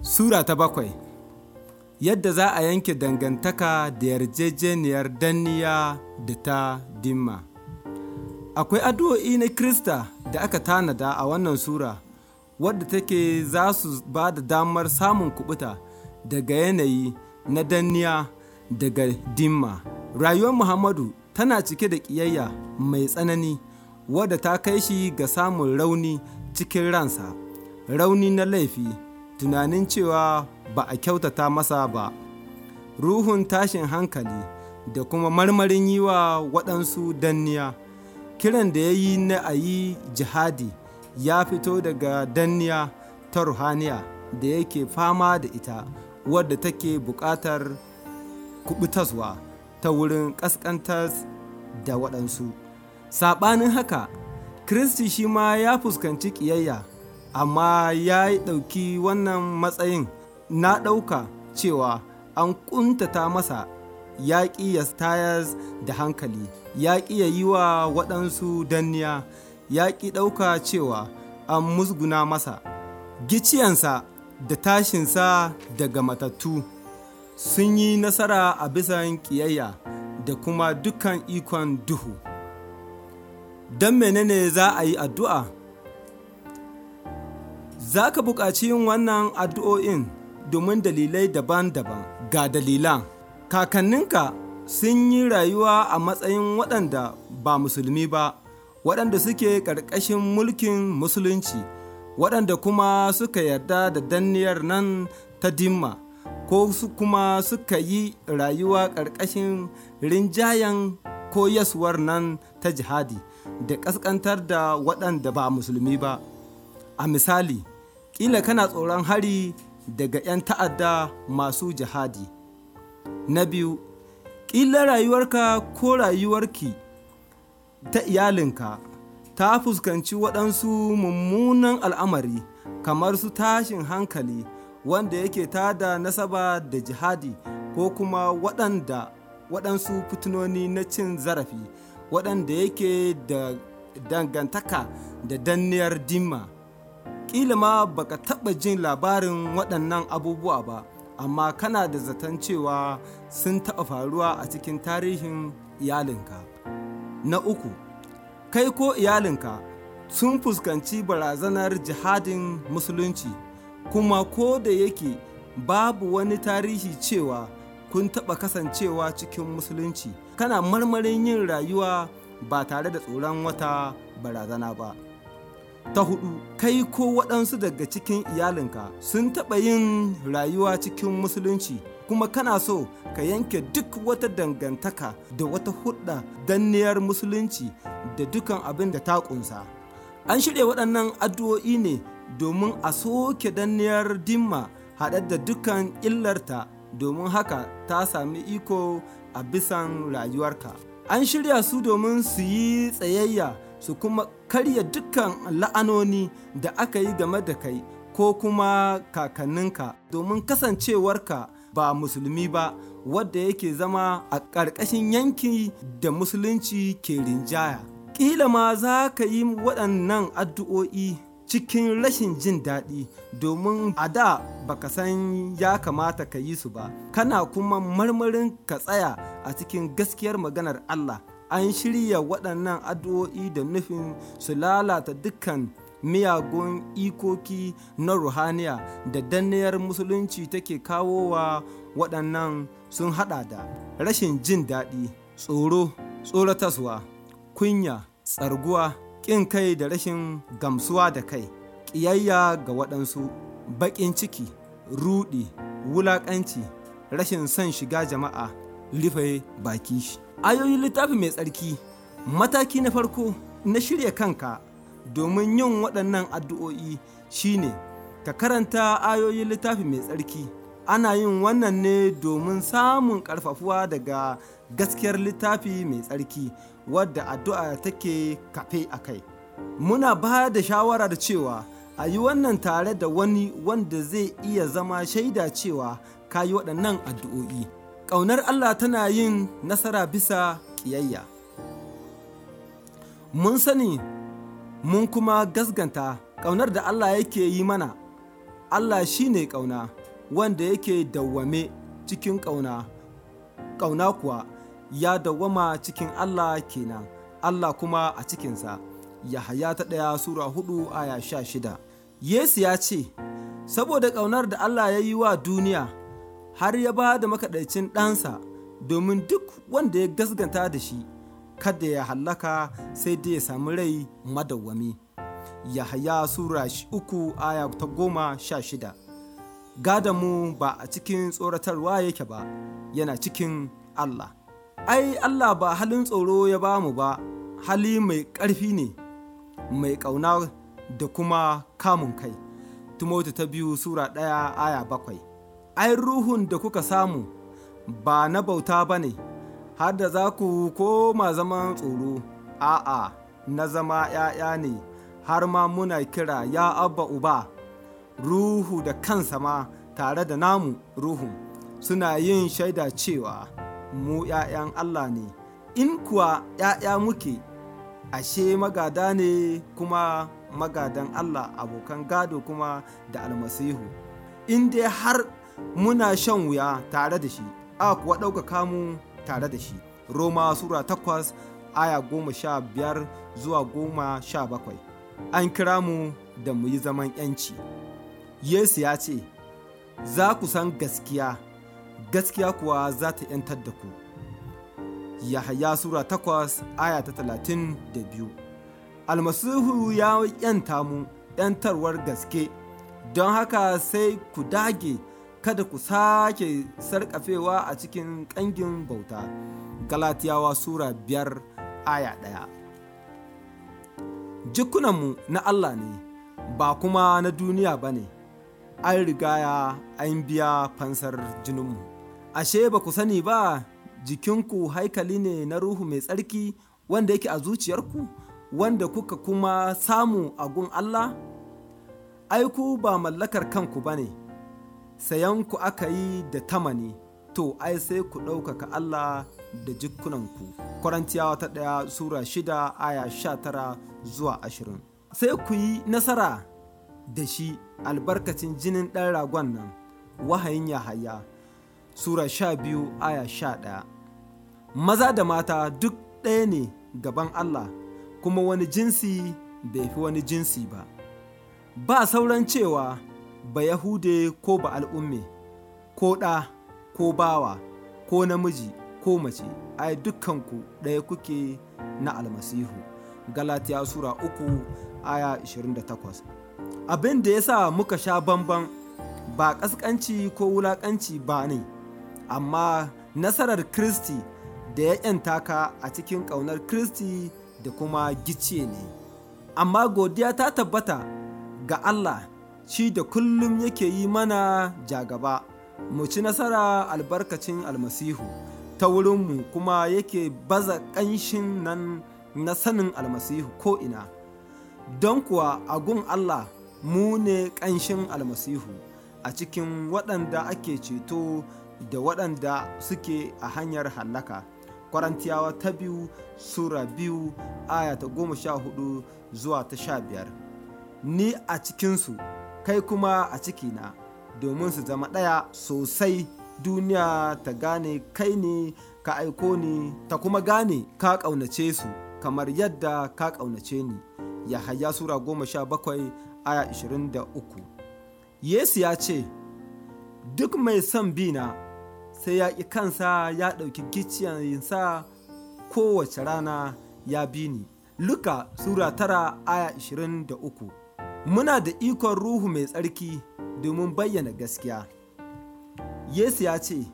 Sura ta 7. Yadda za a yanke dangantaka da yarjejeniyar danniya da ta dimma. Akwai addu'o'i na Kirista da aka tanada a wannan Sura, wadda take za su ba da damar samun kuɓuta daga yanayi na danniya daga dimma. Rayuwar Muhammadu tana cike da ƙiyayya mai tsanani, wadda ta kai shi ga samun rauni cikin ransa, rauni na laifi, tunanin cewa ba a kyautata masa ba, ruhun tashin hankali da kuma marmarin yi wa waɗansu danniya. Kiran da ya yi na a yi jihadi ya fito daga danniya ta ruhaniya da yake fama da ita, wadda take buƙatar kuɓutaswa ta wurin ƙasƙantar da waɗansu. Saɓanin haka, Kiristi shi ma ya fuskanci ƙiyayya, amma ya ɗauki wannan matsayin na ɗauka cewa an ƙuntata masa, ya ƙi ya tayar da hankali, ya ƙi ya yi wa waɗansu danniya, ya ƙi ɗauka cewa an musguna masa. Giciyansa da tashinsa daga matattu sun yi nasara a bisan ƙiyayya da kuma dukkan ikon duhu. Don menene za a yi addu'a? Za ka buƙaci yin wannan addu'o'in domin dalilai daban-daban. Ga dalilan: kakanninka sun yi rayuwa a matsayin waɗanda ba musulmi ba, waɗanda suke ƙarƙashin mulkin musulunci, waɗanda kuma suka yarda da danniyar nan ta dimma, ko kuma suka yi rayuwa ƙarƙashin rinjayen koyaswar nan ta jihadi da ƙasƙantar da waɗanda ba musulmi ba. A misali, ƙila kana tsoron hari daga 'yan ta'adda masu jihadi. Na biyu, ƙila rayuwarka ko rayuwarki ta iyalinka ta fuskanci waɗansu mummunan al'amari, kamar su tashin hankali wanda yake tada nasaba da jihadi, ko kuma waɗansu fitinoni na cin zarafi waɗanda yake da dangantaka da danniyar dimma. Ƙila ma baka taɓa jin labarin waɗannan abubuwa ba, amma kana da zaton cewa sun taɓa faruwa a cikin tarihin iyalinka. Na uku, kai ko iyalinka sun fuskanci barazanar jihadin musulunci, kuma ko da yake babu wani tarihi cewa kun taɓa kasancewa cikin musulunci, kana marmarin yin rayuwa ba tare da tsoron wata barazana ba. Ta hudu, kai ko waɗansu daga cikin iyalinka sun taɓa yin rayuwa cikin musulunci, kuma kana so ka yanke duk wata dangantaka da wata hulɗa danniyar musulunci da dukan abin da ta ƙunsa. An shirya waɗannan addu'o'i ne domin a soke danniyar dimma haɗe da dukan illarta, domin haka ta sami iko a bisan rayuwarka. An shirya su domin su yi tsayayya su kuma karya dukkan la'anoni da aka yi game da kai ko kuma kakanninka, domin kasancewarka ba musulmi ba, wadda yake zama a ƙarƙashin yanki da musulunci ke rinjaya. Ƙila ma za ka yi waɗannan addu'o'i cikin rashin jin daɗi, domin a da baka san ya kamata ka yi su ba, kana kuma marmarin ka tsaya a cikin gaskiyar maganar Allah. An shirya waɗannan addu'o'i da nufin su lalata dukkan miyagun ikoki na ruhaniya da danniyar musulunci take kawo wa waɗannan sun haɗa da rashin jin daɗi, tsoro, tsorataswa, kunya, tsarguwa, ƙin kai da rashin gamsuwa da kai, ƙiyayya ga waɗansu, baƙin ciki, ruɗi, wulaƙanci, rashin son shiga jama'a, rufe baki. Ayoyin littafi mai tsarki. Mataki na farko na shirya kanka domin yin waɗannan addu'o'i shine ka karanta ayoyin littafi mai tsarki. Ana yin wannan ne domin samun ƙarfafuwa daga gaskiyar littafi mai tsarki, wadda addu'a take kafe a kai. Muna ba da shawara da cewa a yi wannan tare da wani wanda zai iya zama shaida cewa ka yi waɗannan addu'o'i. Ƙaunar Allah tana yin nasara bisa ƙiyayya. Mun sani mun kuma gasganta ƙaunar da Allah yake yi mana Allah shi ne ƙauna, wanda yake dawwame cikin ƙauna, ƙauna kuwa ya dawwama cikin Allah kenan, Allah kuma a cikinsa. Yahaya ta 1 Sura 4 aya 16. Yesu ya ce, saboda ƙaunar da Allah ya yi wa duniya, har ya ba da makaɗaicin ɗansa, domin duk wanda ya gasganta da shi, kada ya hallaka sai dai ya sami rai madawwami. Yahaya Sura 3 aya ta 16. Gadonmu ba a cikin tsoratarwa yake ba, yana cikin Allah. Ai, Allah ba halin tsoro ya ba mu ba, hali mai ƙarfi ne, mai ƙauna da kuma kamun kai. Timoti ta 2 Sura 1 aya 7. Ai, ruhun da kuka samu ba na bauta ba ne, har da za ku koma zaman tsoro, a'a, na zama ‘ya'ya ne, har ma muna kira ya Abba Uba. Ruhu da kansa ma tare da namu ruhun suna yin shaida cewa mu ‘ya'yan Allah ne. In kuwa ‘ya'ya muke, ashe magada ne, kuma magadan Allah, abokan gado kuma da almasihu. In dai har muna shan wuya tare da shi, a kuwa ɗaukaka mu tare da shi. Roma Sura 8 aya 15 zuwa 17. An kira mu da mu yi zaman ‘yanci. Yesu ya ce, za ku san gaskiya, gaskiya kuwa za ta ‘yantar da ku. Yahaya Sura 8 aya ta 32. Almasihu ya ‘yanta mu ‘yantarwar gaske, don haka sai ku dage kada ku sake sarƙafewa a cikin ƙangin bauta. Galatiyawa Sura 5 aya 1. Jikunanmu na Allah ne, ba kuma na duniya ba ne, an rigaya an biya fansar jininmu. Ashe ba ku sani ba, jikinku haikali ne na Ruhu Mai Tsarki wanda yake a zuciyarku, wanda kuka kuma samu a gun Allah? Ai, ku ba mallakar kanku ba ne, sayanku aka yi da tamani, to ai sai ku ɗaukaka Allah da jikunanku. Korintiyawa ta 1 Sura 6 aya 19 zuwa 20. Sai ku yi nasara da shi albarkacin jinin ɗan ragon nan, wahayin Yahaya Sura 12 aya 11. Maza da mata duk ɗaya ne gaban Allah, kuma wani jinsi bai fi wani jinsi ba. Ba sauran cewa ba Yahude ko ba al'umme, ko ɗa ko bawa, ko namiji ko mace, ai dukkanku ɗaya kuke na almasihu. Galatiya Sura 3 aya 28. Abin da ya sa muka sha bamban ba ƙasƙanci ko wulaƙanci ba ne, amma nasarar Kiristi da ya ‘yanta ka a cikin ƙaunar Kiristi da kuma gicciye ne. Amma godiya ta tabbata ga Allah, shi da kullum yake yi mana jagaba, mu ci nasara albarkacin almasihu ta wurinmu, kuma yake baza ƙanshin nan na sanin almasihu ko'ina. Don kuwa a gun Allah mu ne ƙanshin almasihu a cikin waɗanda ake ceto da waɗanda suke a hanyar hallaka. Korintiyawa ta 2 Sura 2 aya ta 14 zuwa ta 15. Ni a cikinsu, kai kuma a cikina, domin su zama ɗaya sosai, duniya ta gane kai ne ka aiko ni, ta kuma gane ka ƙaunace su kamar yadda ka ƙaunace ni. Yahaya Sura 17 aya 23. Yesu ya ce, duk mai son bina sai ya ƙi kansa, ya ɗauki gicciyensa kowace rana ya bi ni. Luka Sura 9 aya 23. Muna da ikon Ruhu Mai Tsarki domin bayyana gaskiya. Yesu ya ce,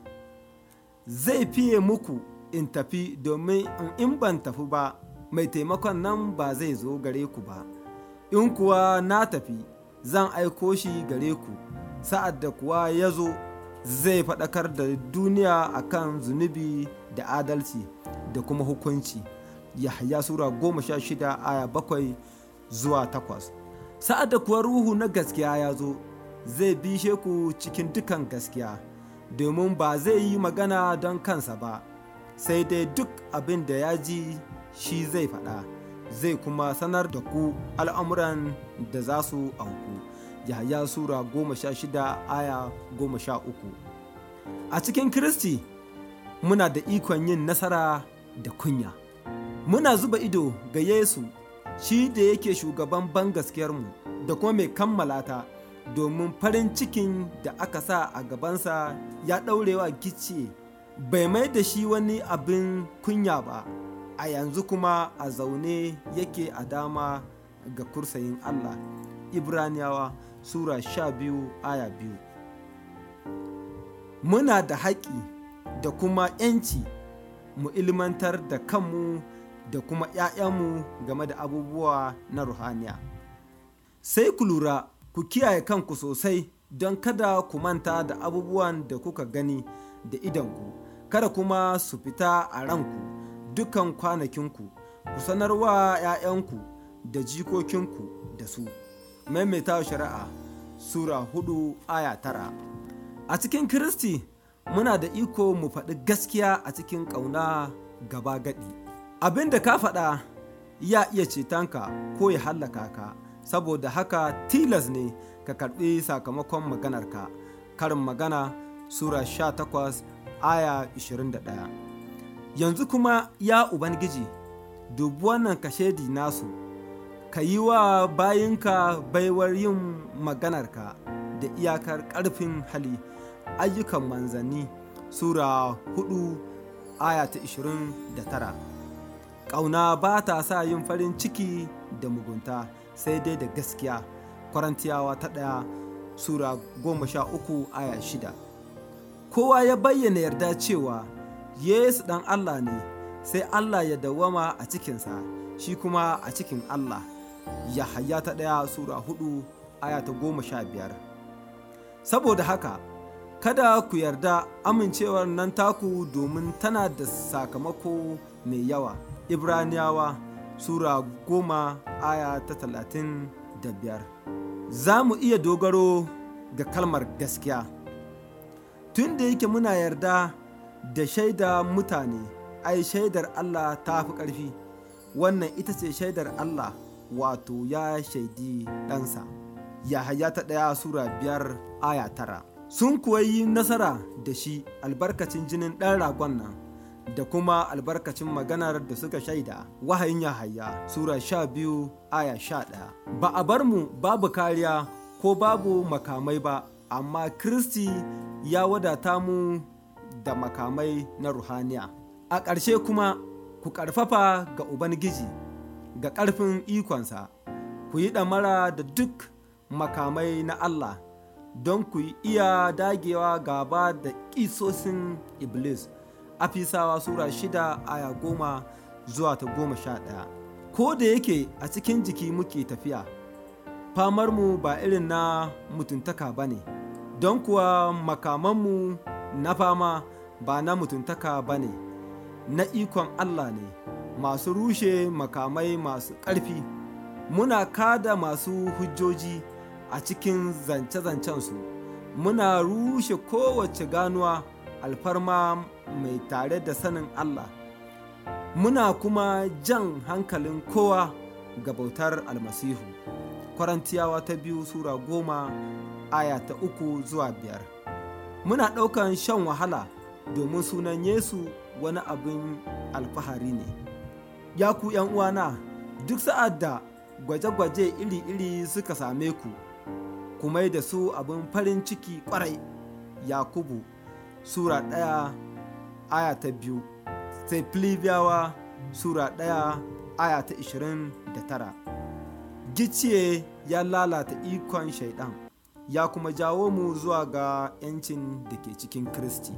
zai fiye muku in tafi, domin in ban tafi ba, mai taimakon nan ba zai zo gare ku ba. In kuwa na tafi, zan aiko shi gare ku. Sa'ad da kuwa ya zo, zai faɗakar da duniya akan zunubi da adalci da kuma hukunci. Yahaya Sura 16 aya 7 zuwa 8. Sa'ad da kuwa Ruhu na gaskiya ya zo, zai bishe ku cikin dukan gaskiya, domin ba zai yi magana don kansa ba, sai dai duk abin da ya ji shi zai faɗa, zai kuma sanar da ku al'amuran da za su auku. Yahaya Sura 16 aya 13. A cikin Kiristi muna da ikon yin nasara da kunya. Muna zuba ido ga Yesu, shi da yake shugaban bangaskiyarmu da kuma mai kammala ta, domin farin cikin da aka sa a gabansa ya ɗaurewa gicciye, bai mai da shi wani abin kunya ba, a yanzu kuma a zaune yake a dama ga kursiyin Allah. Ibraniyawa Sura 12 aya 2. Muna da haƙƙi da kuma ‘yanci mu ilmantar da kanmu da kuma ‘ya'yanmu game da abubuwa na ruhaniya. Sai ku lura, ku kiyaye kanku sosai don kada ku manta da abubuwan da kuka gani da idonku, kada kuma su fita a ranku dukan kwanakinku, ku sanarwa ‘ya'yanku da jikokinku da su. Maimaitawa Shari'a Sura 4 aya 9. A cikin Kiristi muna da iko mu faɗi gaskiya a cikin ƙauna gaba gaɗi. Abin da ka faɗa ya iya cetonka ko ya hallaka ka, saboda haka tilas ne ka karɓi sakamakon maganarka. Karin Magana Sura 18 aya 21. Yanzu kuma ya Ubangiji, dubi wannan kashedi nasu, ka yi wa bayinka baiwar yin maganarka da iyakar ƙarfin hali. Ayyukan Manzanni Sura 4 aya ta 29. Ƙauna ba ta sa yin farin ciki da mugunta, sai dai da gaskiya. Korintiyawa ta 1 Sura 13 aya 6. Kowa ya bayyana yarda cewa Yesu ɗan Allah ne, sai Allah ya dawwama a cikinsa, shi kuma a cikin Allah. Yahaya ta 1 Sura 4 aya ta 15. Saboda haka, kada ku yarda amincewar nan taku, domin tana da sakamako mai yawa. Ibraniyawa Sura 10 aya ta 35. Za mu iya dogaro ga kalmar gaskiya. Tun da yake muna yarda da shaida mutane, ai shaidar Allah ta fi ƙarfi. Wannan ita ce shaidar Allah, wato ya shaidi ɗansa. Yahaya ta 1 Sura 5 aya 9. Sun kuwa yi nasara da shi albarkacin jinin ɗan ragon nan, da kuma albarkacin maganar da suka shaida. Wahayin Yahaya Sura 12 aya 11. Ba a bar mu babu kariya ko babu makamai ba, amma Kiristi ya wadata mu da makamai na ruhaniya. A ƙarshe kuma, ku ƙarfafa ga Ubangiji ga ƙarfin ikonsa, ku yi ɗamara da duk makamai na Allah, don ku iya dagewa gaba da ƙisosin Iblis. Afisawa Sura 6 aya 10 zuwa ta 11. Ko da yake a cikin jiki muke tafiya, famarmu ba irin na mutuntaka ba ne, don kuwa makamanmu na fama ba na mutuntaka ba ne, na ikon Allah ne, masu rushe makamai masu ƙarfi. Muna kada masu hujjoji a cikin zance-zancensu, muna rushe kowace ganuwa alfarma mai tare da sanin Allah, muna kuma jan hankalin kowa ga bautar almasihu. Korintiyawa ta 2 Sura 10 aya ta 3 zuwa 5. Muna ɗaukan shan wahala domin sunan Yesu wani abin alfahari ne. Ya ku uwana, duk sa'ad da gwaje-gwaje iri-iri suka same ku, ku mai da su abin farin ciki ƙwarai. Yakubu Sura 1 aya ta 2, sai Filibiyawa Sura 1 aya ta 29. Gicciye ya lalata ikon Shaiɗan, ya kuma jawo mu zuwa ga ‘yancin da ke cikin Kiristi.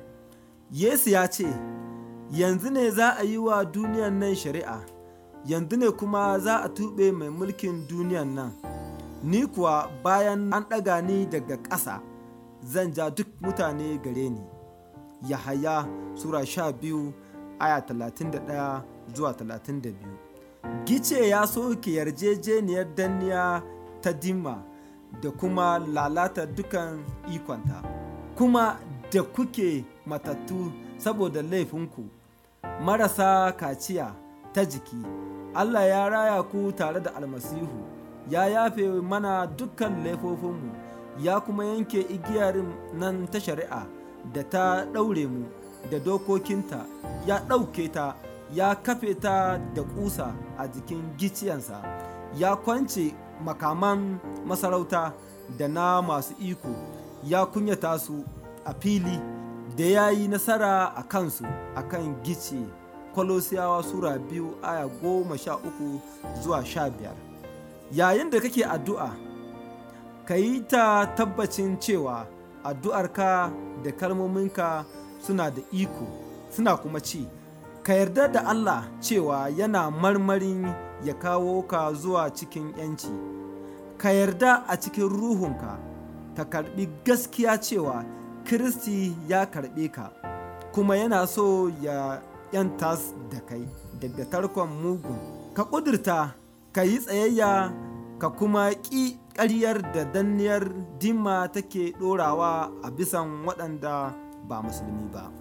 Yesu ya ce, yanzu ne za a yi wa duniyan nan shari'a, yanzu ne kuma za a tuɓe mai mulkin duniyan nan. Ni kuwa bayan an ɗaga ni daga ƙasa, zan ja duk mutane gare ni. Yahaya Sura 12 aya 31 zuwa 32. Gice ya soke yarjejeniyar danniya ta Dimma da kuma lalata dukan ikonta, kuma da kuke matattu saboda laifinku, marasa kaciya ta jiki, Allah ya raya ku tare da almasihu, ya yafe mana dukkan laifofinmu, ya kuma yanke igiyar nan ta shari'a da ta ɗaure mu da dokokinta, ya ɗauke ta, ya kafe ta da ƙusa a jikin giciyansa, ya kwance makaman masarauta da na masu iko, ya kunyata su a fili da ya yi nasara a kansu a kan gice. Kolosiyawa Sura 2 aya 13 zuwa 15. Yayin da kake addu'a, ka yi ta tabbacin cewa addu'arka da kalmominka suna da iko, suna kuma ci. Ka yarda da Allah cewa yana marmarin ya kawo ka zuwa cikin ‘yanci. Ka yarda a cikin ruhunka, ka karɓi gaskiya cewa Kiristi ya karɓe ka, kuma yana so ya ‘yantas da kai daga tarkon mugun. Ka ƙudurta, ka yi tsayayya, ka kuma ƙi ƙaryar da danniyar dimma take ɗorawa a bisan waɗanda ba musulmi ba.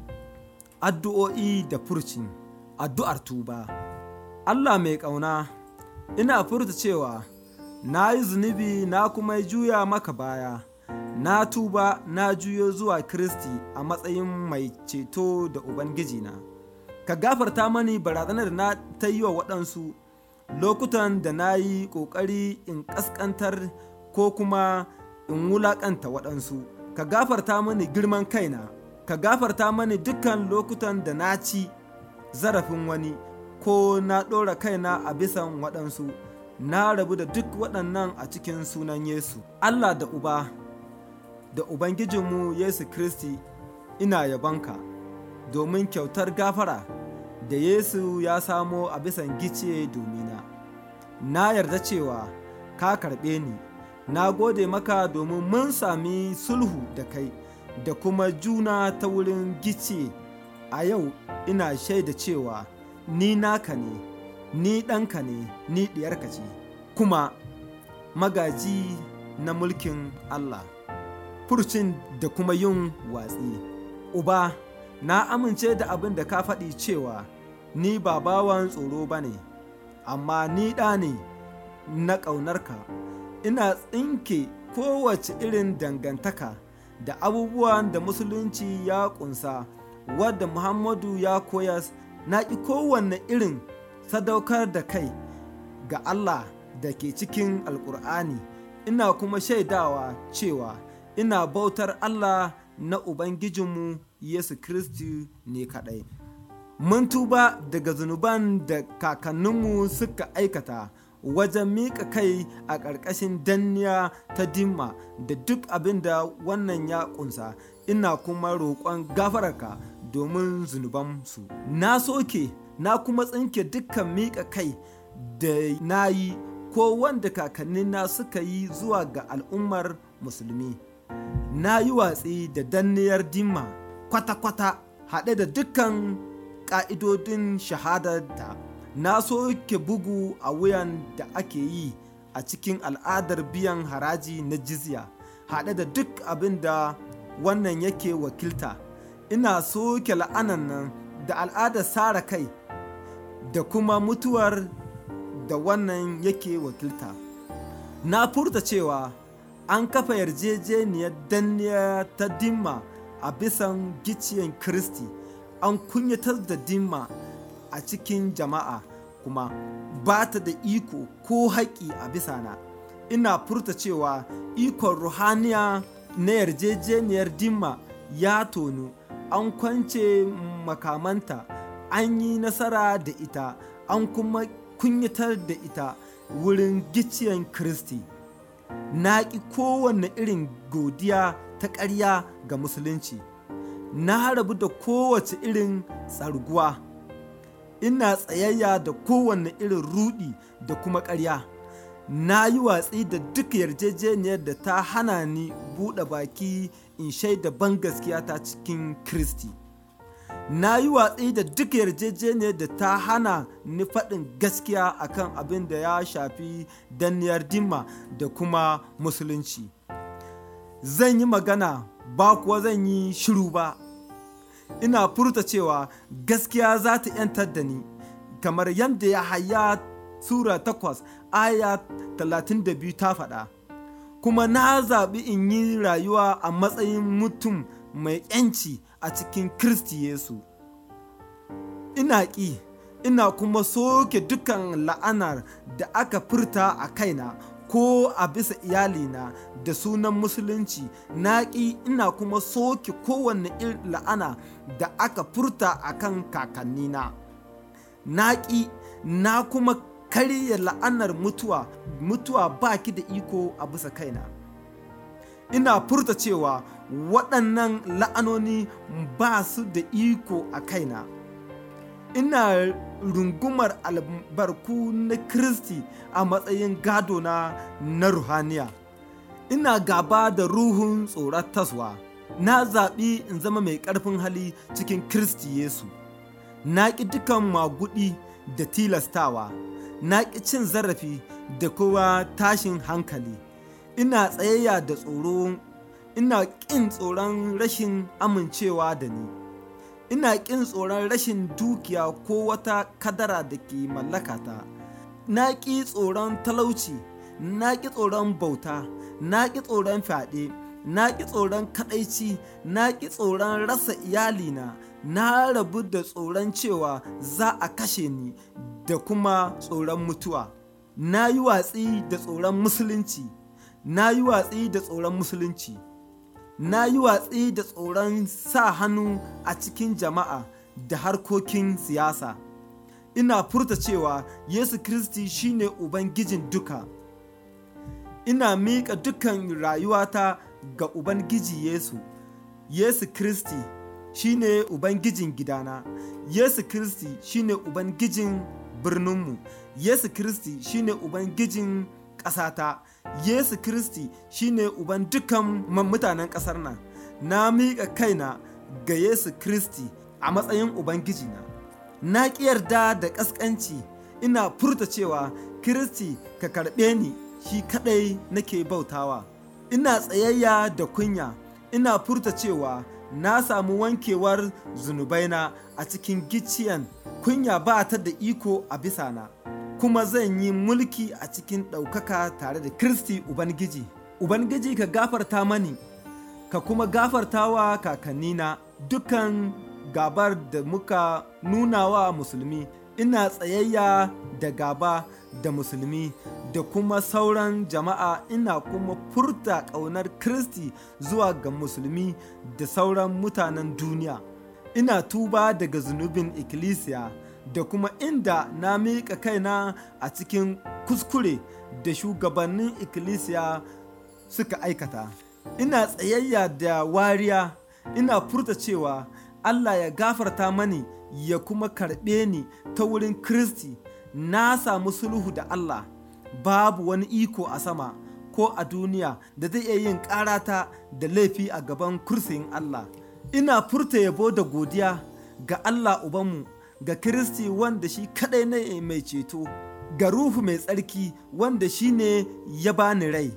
Addu'o'i da furcin addu'ar tuba. Allah mai ƙauna, ina furta cewa na yi zunubi na kuma juya maka baya. Na tuba, na juyo zuwa Kiristi a matsayin mai ceto da Ubangijina. Ka gafarta mani barazanar na ta yi wa waɗansu lokutan da na yi ƙoƙari in ƙasƙantar ko kuma in wulaƙanta waɗansu. Ka gafarta mani girman kaina, ka gafarta mani dukkan lokutan da na ci zarafin wani ko na ɗora kaina a bisan waɗansu. Na rabu da duk waɗannan a cikin sunan Yesu. Allah da Uba da Ubangijinmu Yesu Kiristi, ina yabonka domin kyautar gafara da Yesu ya samo a bisan gice domina. Na yarda cewa ka karɓe ni, na gode maka domin mun sami sulhu da kai da kuma juna ta wurin gice. A yau ina shaida cewa ni naka ne, ni ɗanka ne, ni ɗiyarka ce, kuma magaji na mulkin Allah. Furcin da kuma yin watsi. Uba, na amince da abin da ka faɗi cewa ni ba bawan tsoro ba ne, amma ni ɗa ne na ƙaunarka. Ina tsinke kowace irin dangantaka da abubuwan da Musulunci ya ƙunsa, wadda Muhammadu ya koyas. Na ƙi kowanne irin sadaukar da kai ga Allah da ke cikin Alƙur'ani. Ina kuma shaidawa cewa ina bautar Allah na Ubangijinmu Yesu Kiristi ne kaɗai. Mun tuba daga zunuban da kakanninmu suka aikata wajen miƙa kai a ƙarƙashin danniya ta dimma da duk abin da wannan ya ƙunsa. Ina kuma roƙon gafararka domin zunubansu. Na soke, na kuma tsinke dukkan miƙa kai da na yi ko wanda kakannina suka yi zuwa ga al'ummar musulmi. Na yi watsi da danniyar dimma kwata-kwata, haɗe da dukkan ƙa'idodin shahadata. Na soke bugu a wuyan da ake yi a cikin al'adar biyan haraji na jizya, haɗe da duk abin da wannan yake wakilta. Ina soke la'anan nan da al'adar sara kai da kuma mutuwar da wannan yake wakilta. Na furta cewa an kafa yarjejeniyar danniya ta dimma a bisan gicciyen Kiristi. An kunyatar da dimma a cikin jama'a, kuma ba ta da iko ko haƙƙi a bisana. Ina furta cewa ikon ruhaniya na yarjejeniyar dimma ya tonu, an kwance makamanta, an yi nasara da ita, an kuma kunyatar da ita wurin gicciyen Kiristi. Na ƙi kowanne irin godiya ta ƙarya ga Musulunci. Na rabu da kowace irin tsarguwa. Ina tsayayya da kowanne irin ruɗi da kuma ƙarya. Na yi watsi da duk yarjejeniyar da ta hana ni buɗe baki in shaida bangaskiya ta cikin Kiristi. Na yi watsi da duk yarjejeniyar da ta hana ni faɗin gaskiya akan abin da ya shafi danniyar dimma da kuma Musulunci. Zan yi magana ba kuwa zan yi shiru ba. Ina furta cewa gaskiya za ta ‘yantar da ni, kamar yadda Yahaya Sura 8 aya 32 ta faɗa, kuma na zaɓi in yi rayuwa a matsayin mutum mai ‘yanci a cikin Kiristi Yesu. Ina ƙi, ina kuma soke dukan la'anar da aka furta a kaina ko a bisa iyalina da sunan musulunci. Na ƙi, ina kuma soke kowanne irin la'ana da aka furta a kan kakannina. Na ƙi, na kuma karya la'anar mutuwa ba ki da iko a bisa kaina. Ina furta cewa waɗannan la'anoni ba su da iko a kaina. Ina rungumar albarku na Kiristi a matsayin gadona na ruhaniya. Ina gaba da ruhun tsorataswa. Na zaɓi in zama mai ƙarfin hali cikin Kiristi Yesu. Na ƙi dukan maguɗi da tilastawa. Na ƙi cin zarafi da kuma tashin hankali. Ina tsayayya da tsoro. Ina ƙin tsoron rashin amincewa da ni. Ina ƙin tsoron rashin dukiya ko wata kadara da ke mallakata. Na ƙi tsoron talauci. Na ƙi tsoron bauta. Na ƙi tsoron fyaɗe. Na ƙi tsoron kaɗaici. Na ƙi tsoron rasa iyalina. Na rabu da tsoron cewa za a kashe ni da kuma tsoron mutuwa. Na yi watsi da tsoron musulunci. Na yi watsi da tsoron musulunci. Na yi watsi da tsoron sa hannu a cikin jama'a da harkokin siyasa. Ina furta cewa Yesu Kiristi shine Ubangijin duka. Ina miƙa dukan rayuwata ga Ubangiji Yesu. Yesu Kiristi shine Ubangijin gidana. Yesu Kiristi shine Ubangijin birninmu. Yesu Kiristi shine Ubangijin ƙasata. Yesu Kiristi shine uban dukan mutanen ƙasar nan. Na miƙa kaina ga Yesu Kiristi a matsayin Ubangijina. Na ƙi yarda da ƙasƙanci. Ina furta cewa Kiristi ka karɓe ni, shi kaɗai nake bautawa. Ina tsayayya da kunya. Ina furta cewa na samu wankewar zunubaina a cikin gicciyen. Kunya ba ta da iko a bisana. Kuma zan yi mulki a cikin ɗaukaka tare da Kiristi Ubangiji. Ubangiji ka gafarta mani, ka kuma gafarta wa kakannina dukan gabar da muka nuna wa musulmi. Ina tsayayya da gaba da musulmi da kuma sauran jama'a. Ina kuma furta ƙaunar Kiristi zuwa ga musulmi da sauran mutanen duniya. Ina tuba daga zunubin ikkilisiya da kuma inda na miƙa kaina a cikin kuskure da shugabannin ikkilisiya suka aikata. Ina tsayayya da wariya. Ina furta cewa Allah ya gafarta mani ya kuma karɓe ni ta wurin Kiristi. Na samu sulhu da Allah. Babu wani iko a sama ko a duniya da zai iya yin ƙarata da laifi a gaban kursiyin Allah. Ina furta yabo da godiya ga Allah Ubanmu, ga Kiristi wanda shi kaɗai ne mai ceto, ga Ruhu mai tsarki wanda shi ne ya bani rai.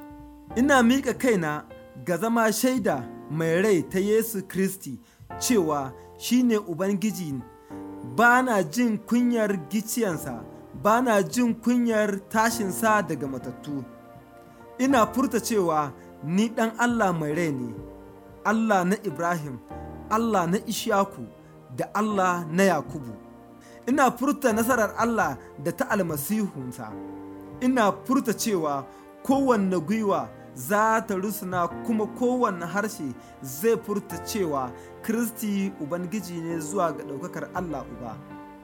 Ina miƙa kaina ga zama shaida mai rai ta Yesu Kiristi cewa shi ne Ubangiji. Ba na jin kunyar gicciyansa, ba na jin kunyar tashinsa daga matattu. Ina furta cewa ni ɗan Allah mai rai ne, Allah na Ibrahim, Allah na Ishaku da Allah na Yakubu. Ina furta nasarar Allah da ta almasihunsa. Ina furta cewa kowanne gwiwa za ta rusuna kuma kowanne harshe zai furta cewa Kiristi Ubangiji ne zuwa ga ɗaukakar Allah Uba.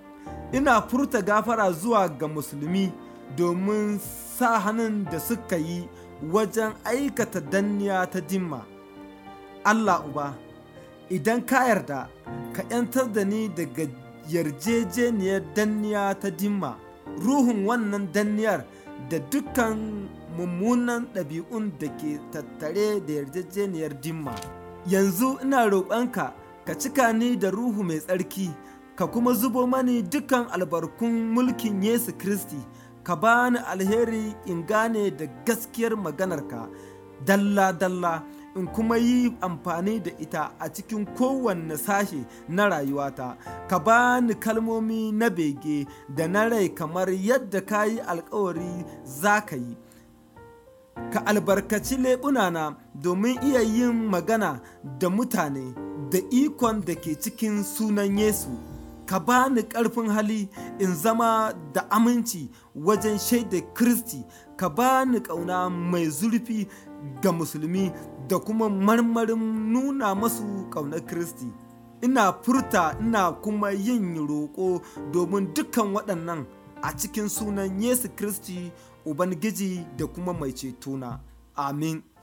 Ina furta gafara zuwa ga musulmi domin sa hannun da suka yi wajen aikata danniya ta dimma. Allah Uba, idan ka yarda ka ‘yantar da ni daga yarjejeniyar danniya ta dimma, ruhun wannan danniyar da dukkan mummunan ɗabi'un da ke tattare da yarjejeniyar dimma. Yanzu ina roƙonka ka cika ni da Ruhu mai tsarki, ka kuma zubo mani dukkan albarkun mulkin Yesu Kiristi, ka bani alheri in gane da gaskiyar maganarka dalla-dalla, in kuma yi amfani da ita a cikin kowanne sashe na rayuwata. Ka ba ni kalmomi na bege da na rai kamar yadda ka yi alkawari za ka yi. Ka albarkaci leɓunana domin iya yin magana da mutane da ikon da ke cikin sunan Yesu. Ka ba ni ƙarfin hali in zama da aminci wajen shaida Kiristi. Ka ba ni ƙauna mai zurfi ga musulmi da kuma marmarin nuna masu ƙaunar Kiristi. Ina furta ina kuma yin roƙo domin dukkan waɗannan a cikin sunan Yesu Kiristi, Ubangiji da kuma mai cetona. Amin.